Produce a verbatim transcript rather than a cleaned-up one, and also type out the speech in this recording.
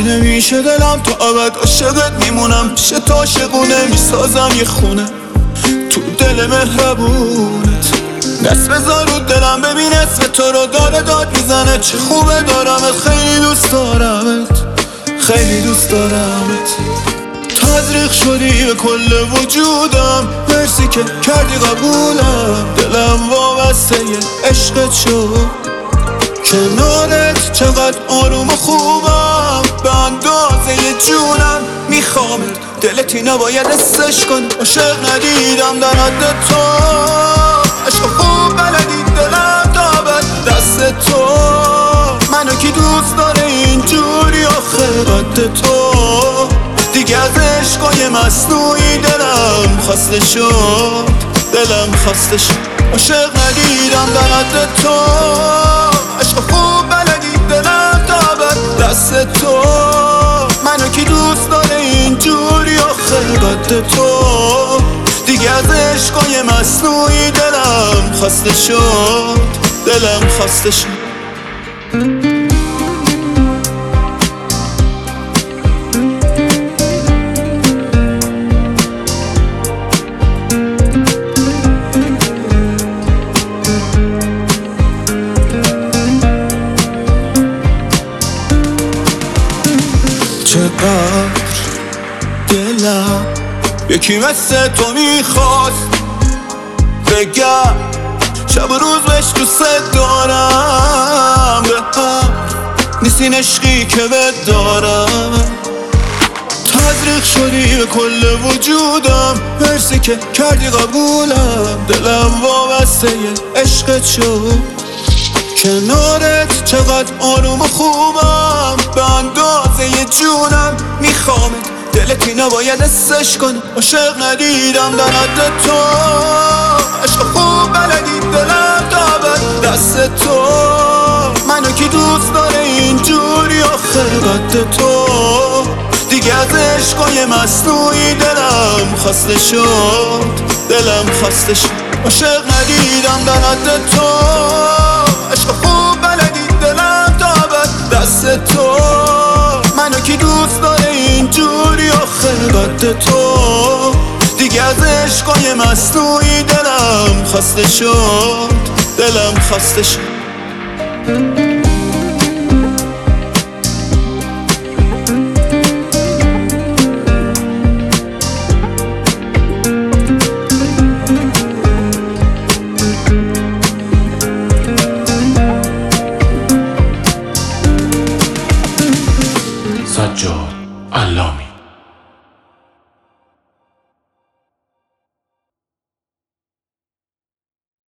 هرچی نمیشه دلم تا ابد عاشقت میمونم، پیش تو عاشقونه میسازم یه خونه تو دل مهربونت. دست بذار رو دلم ببین اسم تو رو داره داد میزنه، چه خوبه دارمت، خیلی دوست دارمت، خیلی دوست دارمت. تزریق شدی به کل وجودم، مرسی که کردی قبولم، دلم وابسته یه عشقت شد. کنارت چقدر آروم و خوبم، به اندازه جونم میخوامت، دلتی نباید حسش کن. عاشق ندیدم در حد تو، عشق خوب بلدی دلم دابد دست تو. منو کی دوست داره اینجوری آخه قد تو، دیگه از عشقای مصنوعی دلم خسته شد، دلم خسته شد. عاشق ندیدم در حد تو، عشق خوب بلدی دلم دابد دست تو. منو کی دوست داره اینجوری آخه قد تو، دیگه از عشقای مصنوعی دلم خسته شد، دلم خسته شد. چقدر دلم یکی مثل تو میخواست، بگم شب و روز بهش دوست دارم، به هم نیستین عشقی که بهت دارم. تزریق شدی به کل وجودم، مرسی که کردی قبولم، دلم وابسته یه عشقت شد. کنارت چقدر آروم و خوبم، به اندازه جونم میخوامت، دلتی نباید حسش کن. عاشق ندیدم در حد تو، عشق خوب بلدی دلم دابد دست تو. منو کی دوست داره اینجوری آخه قد تو، دیگه از عشقای مصنوعی دلم خسته شد، دلم خسته شد. عاشق ندیدم در حد تو، عشق خوب بلدی دلم دابد دست تو. منو کی دوست داره اینجوری آخه قد تو، دیگه از عشقای مصنوعی دلم خسته شد، دلم خسته شد. سجاد علامی.